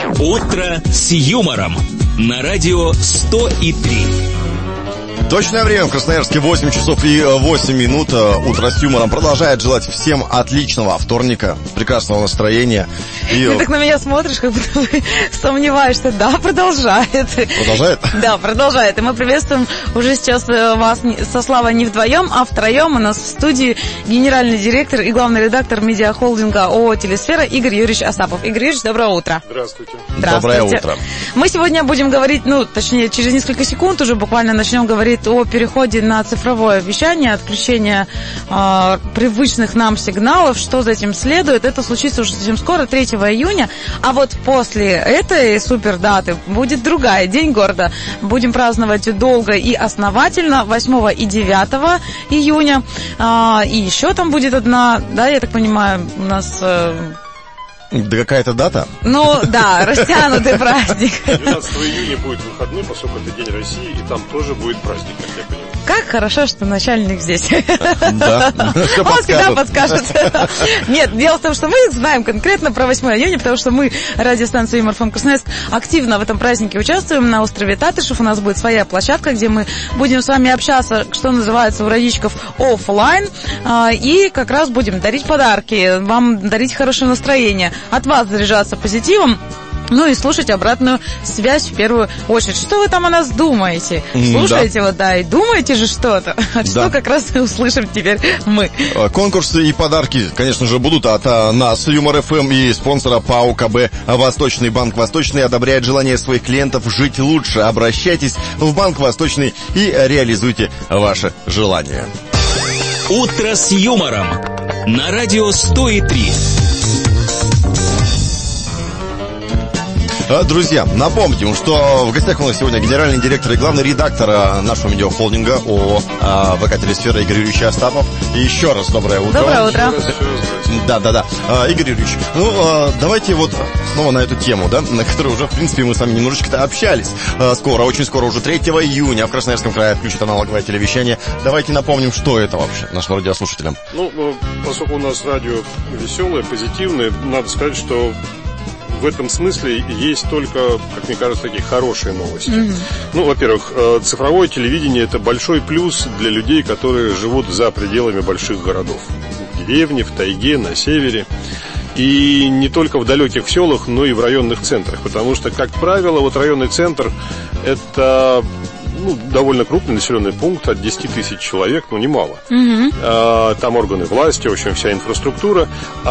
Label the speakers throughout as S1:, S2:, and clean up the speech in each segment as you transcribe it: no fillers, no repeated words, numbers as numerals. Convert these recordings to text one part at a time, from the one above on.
S1: Утро с юмором на радио 100,3.
S2: Точное время в Красноярске 8 часов и 8 минут. Утро с юмором продолжает желать всем отличного вторника, прекрасного настроения.
S3: Ты так на меня смотришь, как будто ты сомневаешься. Да, продолжает.
S2: Продолжает? Да,
S3: продолжает. И мы приветствуем уже сейчас вас со Славой не вдвоем, а втроем. У нас в студии генеральный директор и главный редактор медиахолдинга ООО «Телесфера» Игорь Юрьевич Остапов. Игорь Юрьевич, доброе утро.
S4: Здравствуйте.
S2: Доброе утро.
S3: Мы сегодня будем говорить, точнее, через несколько секунд уже буквально начнем говорить о переходе на цифровое вещание, отключение привычных нам сигналов, что за этим следует. Это случится уже совсем скоро, 3 июня. А вот после этой супердаты будет другая, День города. Будем праздновать долго и основательно 8 и 9 июня. И еще там будет одна, да, я так понимаю, у нас...
S2: Да какая-то дата?
S3: Растянутый праздник.
S4: 12 июня будет выходной, поскольку это День России, и там тоже будет праздник, как я понимаю.
S3: Как хорошо, что начальник здесь.
S2: Да,
S3: он всегда подскажет. Нет, дело в том, что мы знаем конкретно про 8 июня, потому что мы, радиостанция «Юмор ФМ Красноярск», активно в этом празднике участвуем. На острове Татышев у нас будет своя площадка, где мы будем с вами общаться, что называется, у родичков офлайн, и как раз будем дарить подарки, вам дарить хорошее настроение, от вас заряжаться позитивом. И слушать обратную связь в первую очередь. Что вы там о нас думаете? Слушаете, и думаете же что-то. Что как раз и услышим теперь мы.
S2: Конкурсы и подарки, конечно же, будут от нас, Юмор ФМ, и спонсора ПАО КБ «Восточный». Банк «Восточный» одобряет желание своих клиентов жить лучше. Обращайтесь в Банк «Восточный» и реализуйте ваше желание.
S1: Утро с юмором на радио 100,3.
S2: Друзья, напомним, что в гостях у нас сегодня генеральный директор и главный редактор нашего медиахолдинга ООО ВК «Телесфера» Игорь Юрьевич Остапов. И еще раз доброе утро.
S3: Доброе утро.
S2: Да. Игорь Юрьевич, давайте снова на эту тему, на которую уже, в принципе, мы с вами немножечко-то общались. Очень скоро, уже 3 июня в Красноярском крае отключат аналоговое телевещание. Давайте напомним, что это вообще нашим радиослушателям.
S4: Поскольку у нас радио веселое, позитивное, надо сказать, что в этом смысле есть только, как мне кажется, такие хорошие новости. Во-первых, цифровое телевидение – это большой плюс для людей, которые живут за пределами больших городов. В деревне, в тайге, на севере. И не только в далеких селах, но и в районных центрах. Потому что, как правило, районный центр – это довольно крупный населенный пункт, от 10 тысяч человек, немало. Там органы власти, в общем, вся инфраструктура.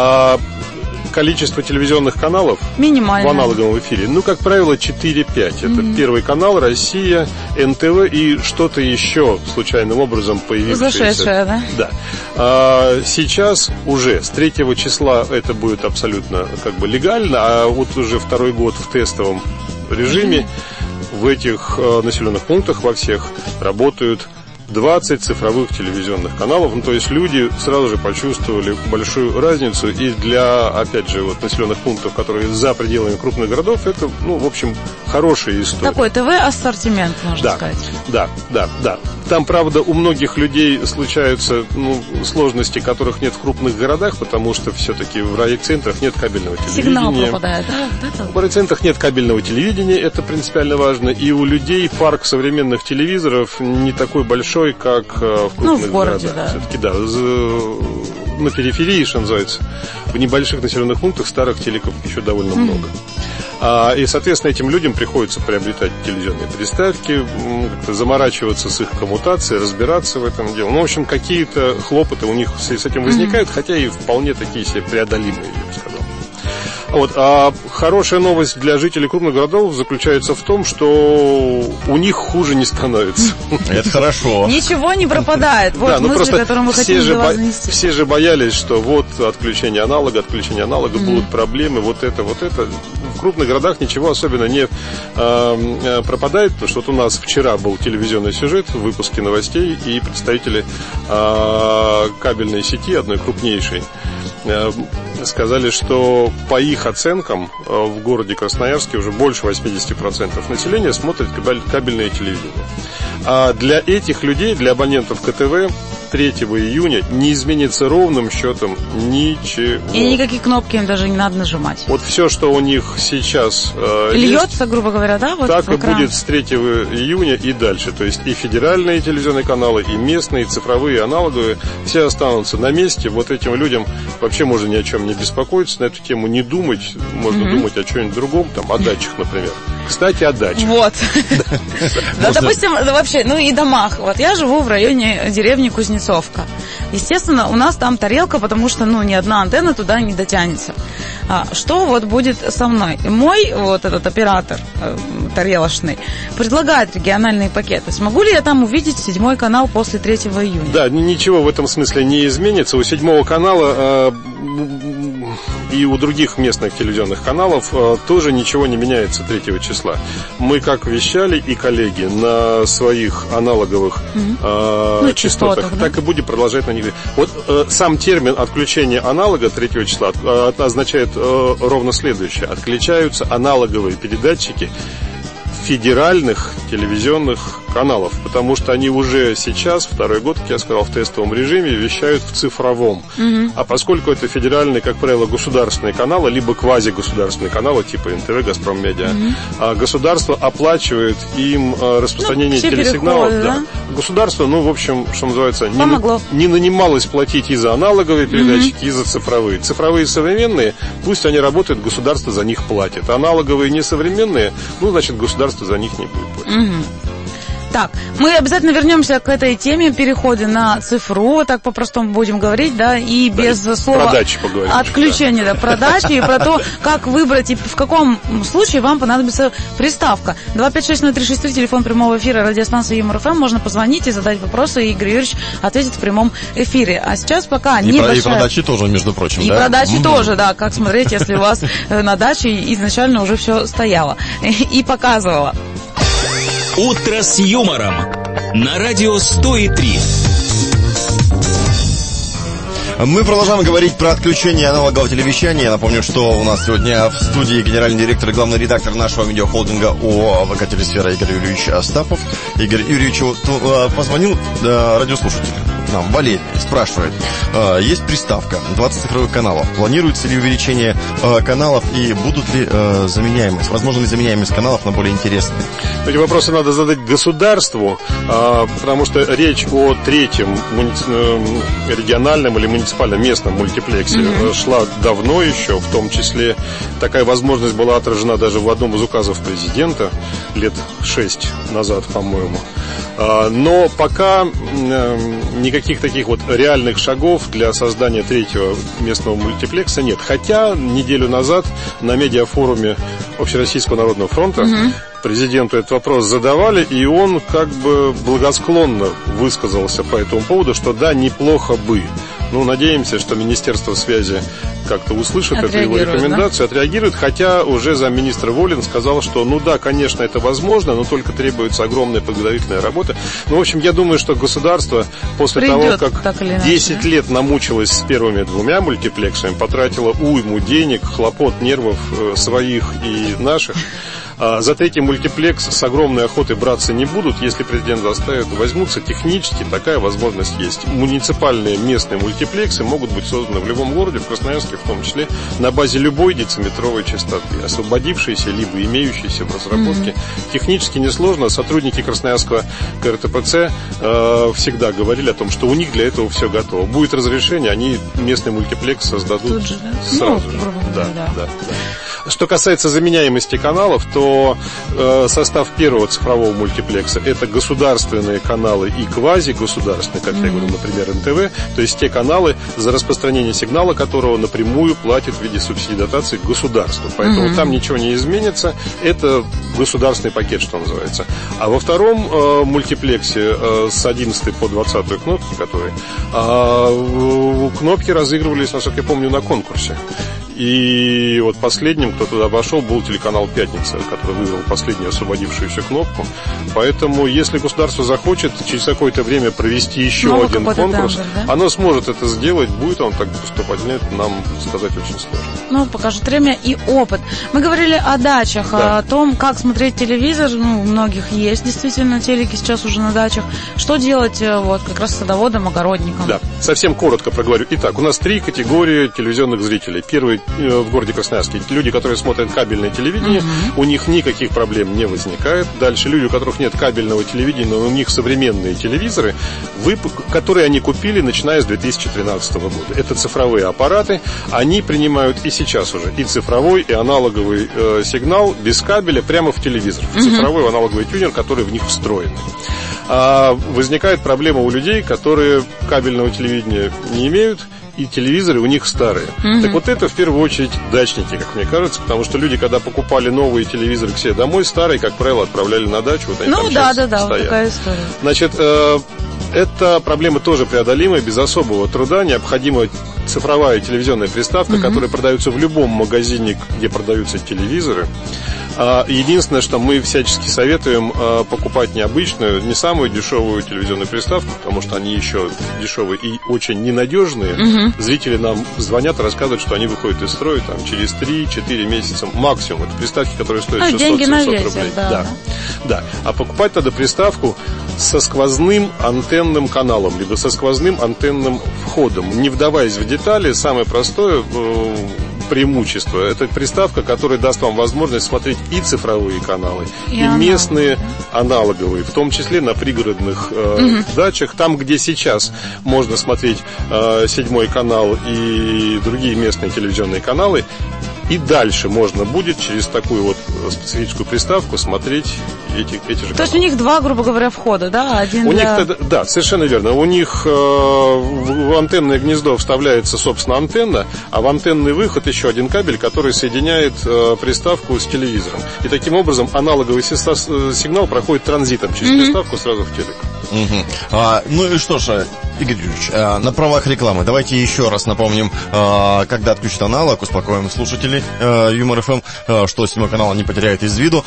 S4: Количество телевизионных каналов минимально в аналоговом эфире, как правило, 4-5. Это Первый канал, Россия, НТВ и что-то еще случайным образом появившееся.
S3: Зашедшее, да?
S4: Да. Сейчас уже с 3 числа это будет абсолютно легально, а уже второй год в тестовом режиме в этих населенных пунктах во всех работают 20 цифровых телевизионных каналов. То есть люди сразу же почувствовали большую разницу. И для, опять же, населенных пунктов, которые за пределами крупных городов, это, в общем, хорошая история.
S3: Такой ТВ-ассортимент, можно сказать. Да. Там, правда, у многих людей случаются сложности, которых нет в крупных городах, потому что все-таки в райцентрах нет кабельного телевидения. Сигнал пропадает, да?
S4: В райцентрах нет кабельного телевидения, это принципиально важно. И у людей парк современных телевизоров не такой большой, как в крупных
S3: в городе,
S4: городах. Все-таки, на периферии, что называется, в небольших населенных пунктах старых телеков еще довольно много. И, соответственно, этим людям приходится приобретать телевизионные приставки, заморачиваться с их коммутацией, разбираться в этом деле. В общем, какие-то хлопоты у них с этим возникают, хотя и вполне такие себе преодолимые, я бы сказал. А хорошая новость для жителей крупных городов заключается в том, что у них хуже не становится.
S2: Это хорошо.
S3: Ничего не пропадает. Мысль, которую мы хотим для вас донести.
S4: Все же боялись, что отключение аналога, будут проблемы, это. В крупных городах ничего особенно не пропадает, потому что у нас вчера был телевизионный сюжет в выпуске новостей, и представители кабельной сети, одной крупнейшей, сказали, что по их оценкам в городе Красноярске уже больше 80% населения смотрит кабельное телевидение. А для этих людей, для абонентов КТВ, 3 июня не изменится ровным счетом ничего.
S3: И никакие кнопки им даже не надо нажимать.
S4: Вот все, что у них сейчас
S3: льется, грубо говоря, да? Вот
S4: так и будет с 3 июня и дальше. То есть и федеральные телевизионные каналы, и местные, и цифровые, и аналоговые, все останутся на месте. Вот этим людям вообще можно ни о чем не беспокоиться, на эту тему не думать. Можно думать о чем-нибудь другом, там, о дачах, например. Кстати, о дачах.
S3: Вот. Да, допустим, вообще, и домах. Вот я живу в районе деревни Кузнецовка. Естественно, у нас там тарелка, потому что, ни одна антенна туда не дотянется. Что вот будет со мной? Мой вот этот оператор тарелочный предлагает региональные пакеты. Смогу ли я там увидеть 7 канал после 3 июня?
S4: Да, ничего в этом смысле не изменится. У 7 канала и у других местных телевизионных каналов тоже ничего не меняется 3 числа. Мы как вещали и коллеги на своих аналоговых частотах, так и будем продолжать на них. Вот сам термин отключения аналога 3 числа означает ровно следующее. Отключаются аналоговые передатчики федеральных телевизионных каналов, потому что они уже сейчас, второй год, как я сказал, в тестовом режиме вещают в цифровом. А поскольку это федеральные, как правило, государственные каналы, либо квазигосударственные каналы, типа НТВ, Газпром Медиа, государство оплачивает им распространение телесигналов.
S3: Да?
S4: Государство, в общем, что называется, не нанималось платить и за аналоговые передатчики, и за цифровые. Цифровые современные, пусть они работают, государство за них платит. Аналоговые несовременные, значит, государство за них не будет платить.
S3: Так, мы обязательно вернемся к этой теме, переходе на цифру, так по-простому будем говорить, да, и без слова
S4: про дачи поговорим,
S3: отключения, да, про дачи и про то, как выбрать и в каком случае вам понадобится приставка. 256-0363, телефон прямого эфира радиостанции Юмор ФМ, можно позвонить и задать вопросы, и Игорь Юрьевич ответит в прямом эфире. А сейчас пока небольшая...
S2: И про дачи тоже, между прочим,
S3: и про дачи тоже, да, как смотреть, если у вас на даче изначально уже все стояло и показывало.
S1: Утро с юмором на радио 100,3.
S2: Мы продолжаем говорить про отключение аналогового телевещания. Я напомню, что у нас сегодня в студии генеральный директор и главный редактор нашего медиахолдинга ООО ВК Телесфера Игорь Юрьевич Остапов. Игорь Юрьевич позвонил радиослушателю нам, Валерий, спрашивает. Есть приставка, 20 цифровых каналов. Планируется ли увеличение каналов и будут ли заменяемость? Возможно ли заменяемость каналов на более интересные?
S4: Эти вопросы надо задать государству, потому что речь о 3-м региональном или муниципальном местном мультиплексе шла давно еще, в том числе такая возможность была отражена даже в одном из указов президента лет 6 назад, по-моему. Но пока никаких таких вот реальных шагов для создания 3-го местного мультиплекса нет. Хотя неделю назад на медиафоруме Общероссийского народного фронта президенту этот вопрос задавали, и он как бы благосклонно высказался по этому поводу, что да, неплохо бы. Надеемся, что Министерство связи как-то услышит эту его рекомендацию, отреагирует, хотя уже замминистра Волин сказал, что да, конечно, это возможно, но только требуется огромная подготовительная работа. В общем, я думаю, что государство после того, как 10 лет намучилось с первыми 2 мультиплексами, потратило уйму денег, хлопот, нервов своих и наших, за 3-й мультиплекс с огромной охотой браться не будут. Если президент заставит, возьмутся. Технически такая возможность есть. Муниципальные местные мультиплексы могут быть созданы в любом городе, в Красноярске в том числе, на базе любой дециметровой частоты, освободившейся либо имеющейся в разработке. Технически несложно. Сотрудники Красноярского КРТПЦ всегда говорили о том, что у них для этого все готово. Будет разрешение, они местный мультиплекс создадут сразу же. Да. Что касается заменяемости каналов, то состав 1-го цифрового мультиплекса — это государственные каналы и квазигосударственные, как я говорю, например, НТВ, то есть те каналы, за распространение сигнала которого напрямую платит в виде субсидий дотаций государство. Поэтому там ничего не изменится. Это государственный пакет, что называется. А во 2-м мультиплексе с 11 по 20 кнопки, которые кнопки разыгрывались, насколько я помню, на конкурсе. И вот последним, кто туда вошел, был телеканал «Пятница», который выбрал последнюю освободившуюся кнопку. Поэтому, если государство захочет через какое-то время провести еще один конкурс, оно сможет это сделать. Будет он так поступать? Нет, нам сказать очень сложно.
S3: Ну, покажет время и опыт. Мы говорили о дачах, о том, как смотреть телевизор. Ну, у многих есть действительно телеки сейчас уже на дачах. Что делать вот как раз садоводам, огородникам?
S4: Да, совсем коротко проговорю. Итак, у нас 3 категории телевизионных зрителей. Первый в городе Красноярске. Люди, которые смотрят кабельное телевидение, у них никаких проблем не возникает. Дальше люди, у которых нет кабельного телевидения, но у них современные телевизоры, которые они купили, начиная с 2013 года. Это цифровые аппараты. Они принимают и сейчас уже и цифровой, и аналоговый сигнал без кабеля прямо в телевизор. Цифровой аналоговый тюнер, который в них встроен. Возникает проблема у людей, которые кабельного телевидения не имеют, и телевизоры у них старые. Так вот это в первую очередь дачники, как мне кажется, потому что люди, когда покупали новые телевизоры к себе домой, старые, как правило, отправляли на дачу. Вот они
S3: вот такая история.
S4: Значит, эта проблема тоже преодолимая, без особого труда. Необходима цифровая телевизионная приставка, которая продается в любом магазине, где продаются телевизоры. Единственное, что мы всячески советуем покупать необычную, не самую дешевую телевизионную приставку, потому что они еще дешевые и очень ненадежные. Зрители нам звонят и рассказывают, что они выходят из строя там, через 3-4 месяца максимум. Это приставки, которые стоят 600-700 рублей. Да. А покупать надо приставку со сквозным антенным каналом, либо со сквозным антенным входом. Не вдаваясь в детали, самое простое преимущество — это приставка, которая даст вам возможность смотреть и цифровые каналы, и местные аналоговые, в том числе на пригородных дачах, там, где сейчас можно смотреть 7-й канал и другие местные телевизионные каналы. И дальше можно будет через такую вот специфическую приставку смотреть эти же каналы.
S3: То есть у них 2, грубо говоря, входа, да? Один
S4: у них, да, совершенно верно. У них в антенное гнездо вставляется, собственно, антенна, а в антенный выход еще один кабель, который соединяет приставку с телевизором. И таким образом аналоговый сигнал проходит транзитом через приставку сразу в телек.
S2: Ну и что ж, Игорь Юрьевич, на правах рекламы давайте еще раз напомним, когда отключат аналог, успокоим слушателей Юмор ФМ, что 7-й канал не потеряет из виду,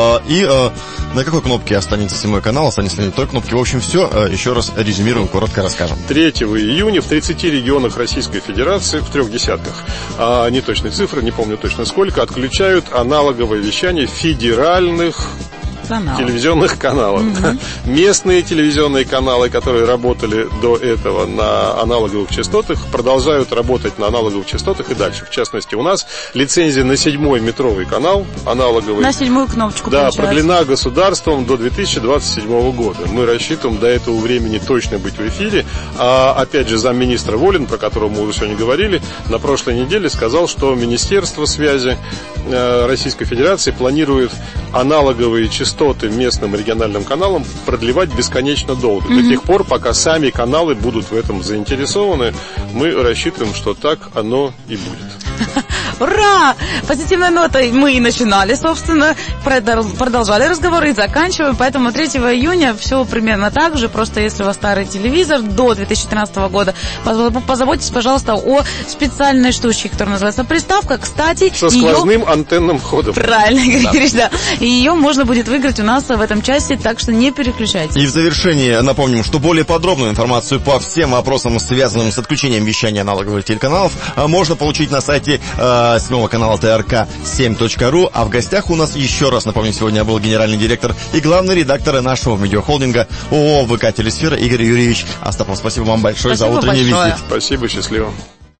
S2: и на какой кнопке останется 7-й канал, останется ли на той кнопке. В общем, все еще раз резюмируем, коротко расскажем.
S4: 3 июня в 30 регионах Российской Федерации, в 3 десятках, не точные цифры, не помню точно сколько, отключают аналоговое вещание федеральных телевизионных каналов. Местные телевизионные каналы, которые работали до этого на аналоговых частотах, продолжают работать на аналоговых частотах и дальше. В частности, у нас лицензия на 7-й метровый канал аналоговый.
S3: На 7-ю кнопочку.
S4: Да, продлена государством до 2027 года. Мы рассчитываем до этого времени точно быть в эфире. А опять же, замминистра Волин, про которого мы уже сегодня говорили, на прошлой неделе сказал, что Министерство связи Российской Федерации планирует аналоговые частоты местным региональным каналам продлевать бесконечно долго. До тех пор, пока сами каналы будут в этом заинтересованы, мы рассчитываем, что так оно и будет.
S3: Ура! Позитивной нотой мы и начинали, собственно, продолжали разговор и заканчиваем, поэтому 3 июня все примерно так же, просто если у вас старый телевизор до 2013 года, позаботьтесь, пожалуйста, о специальной штучке, которая называется приставка, кстати.
S4: Со сквозным антенным входом.
S3: Правильно, Игорь Юрьевич, да. И ее можно будет выиграть у нас в этом часе, так что не переключайтесь.
S2: И в завершении напомним, что более подробную информацию по всем вопросам, связанным с отключением вещания аналоговых телеканалов, можно получить на сайте 7-го канала ТРК7.ру. А в гостях у нас, еще раз напомню, сегодня был генеральный директор и главный редактор нашего медиахолдинга ООО ВК Телесфера Игорь Юрьевич Астапов. Спасибо вам большое за утренний визит.
S4: Спасибо, счастливо.